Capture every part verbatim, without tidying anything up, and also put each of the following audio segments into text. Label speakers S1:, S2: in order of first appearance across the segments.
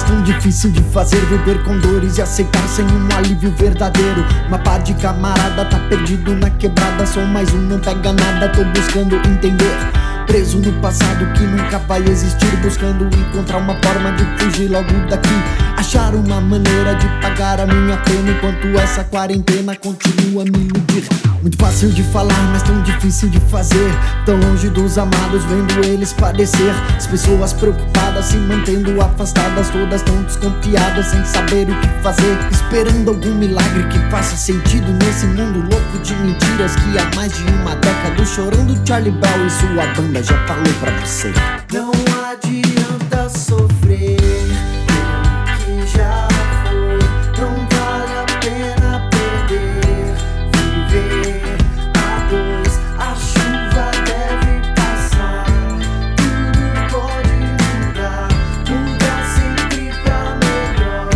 S1: tão difícil de fazer. Viver com dores e aceitar sem um alívio verdadeiro. Uma par de camarada tá perdido na quebrada, sou mais um, não pega nada, tô buscando entender. Preso no passado que nunca vai existir, buscando encontrar uma forma de fugir logo daqui. Achar uma maneira de pagar a minha pena enquanto essa quarentena continua a me iludir. Muito fácil de falar, mas tão difícil de fazer. Tão longe dos amados, vendo eles padecer. As pessoas preocupadas, se mantendo afastadas, todas tão desconfiadas, sem saber o que fazer. Esperando algum milagre que faça sentido nesse mundo louco de mentiras que há mais de uma década chorando Charlie Brown e sua banda já falou pra você.
S2: Não adianta sofrer pelo que já foi, não vale a pena perder. Viver a dois, a chuva deve passar, tudo pode mudar, muda sempre pra melhor.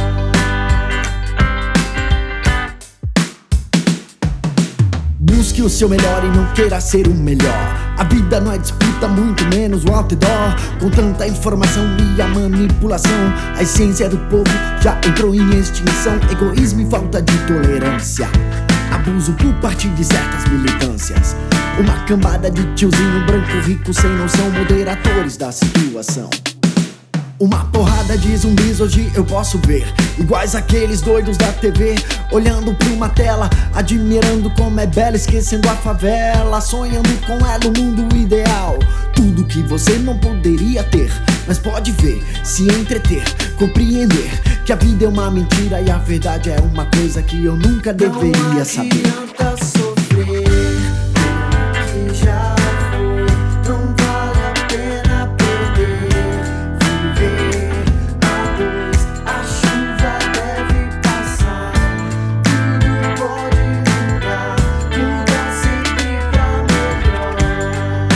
S1: Busque o seu melhor e não queira ser o melhor. A vida não é disputa, muito menos o outdoor. Com tanta informação e a manipulação, a essência do povo já entrou em extinção. Egoísmo e falta de tolerância, abuso por parte de certas militâncias. Uma cambada de tiozinho branco rico sem noção, moderadores da situação. Uma porrada de zumbis hoje eu posso ver, iguais àqueles doidos da T V, olhando pra uma tela, admirando como é bela, esquecendo a favela, sonhando com ela o mundo ideal. Tudo que você não poderia ter, mas pode ver, se entreter, compreender que a vida é uma mentira e a verdade é uma coisa que eu nunca deveria saber.
S2: Não adianta sofrer pelo que já foi, não vale a pena perder. Viver a dois, a chuva deve passar, tudo pode mudar, muda sempre pra melhor.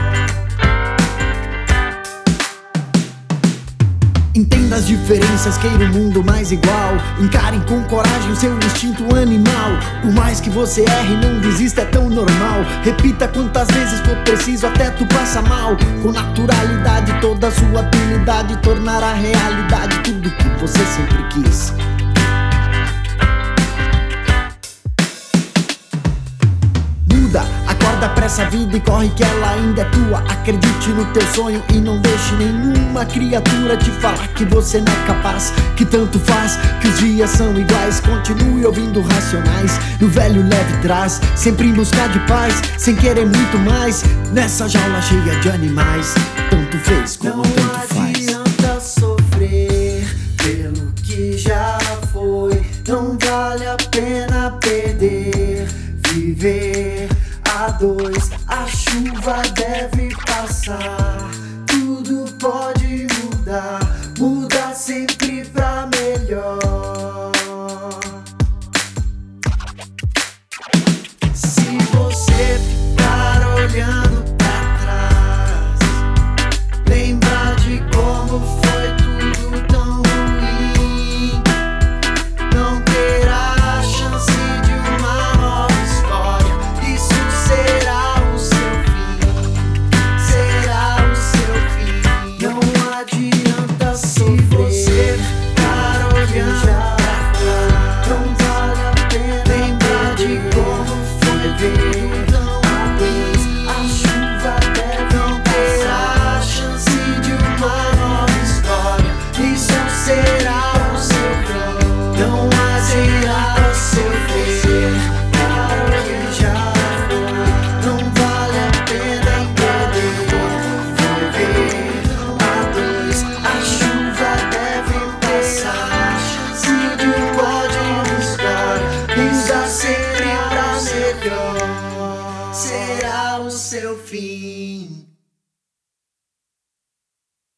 S1: Entenda as diferenças, queira um mundo mais igual. Encare com coragem o seu instinto animal. Por mais que você erre, não desista, é tão normal. Repita quantas vezes for preciso até tu passa mal. Com naturalidade, toda a sua habilidade, tornar a realidade tudo que você sempre quis. Muda, acorda pra essa vida e corre que ela ainda é tua. Acredite no teu sonho e não deixe nenhuma criatura te falar que você não é capaz, que tanto faz, que os dias são iguais. Continue ouvindo Racionais, no velho leve trás, sempre em busca de paz, sem querer muito mais. Nessa jaula cheia de animais, tanto fez como
S2: Não
S1: tanto faz.
S2: adianta sofrer pelo que já foi, não vale a pena perder. Viver a dois, a chuva deve passar, tudo pode mudar.